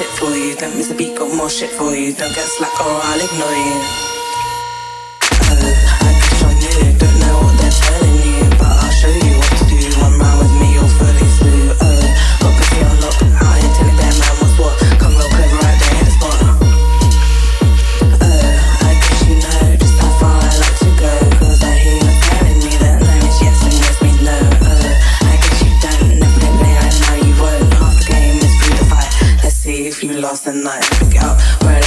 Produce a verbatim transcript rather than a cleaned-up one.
it for you. Don't miss a beat, got more shit for you. Don't get slack or I'll ignore you. Uh, I guess you're new, don't know what they're telling you, but I'll show you what to do. One round with me, you'll fully slew. Uh, got pussy on lock, I ain't telling them man what's what. Come real clever right there in the spot. Uh, I guess you know just how far I like to go, cause I hear you telling me that no is yes and yes means no. Uh, I guess you don't, never did play, I know you won't. Half the game is free to fight. Let's see if you lost the night. Pick it up, where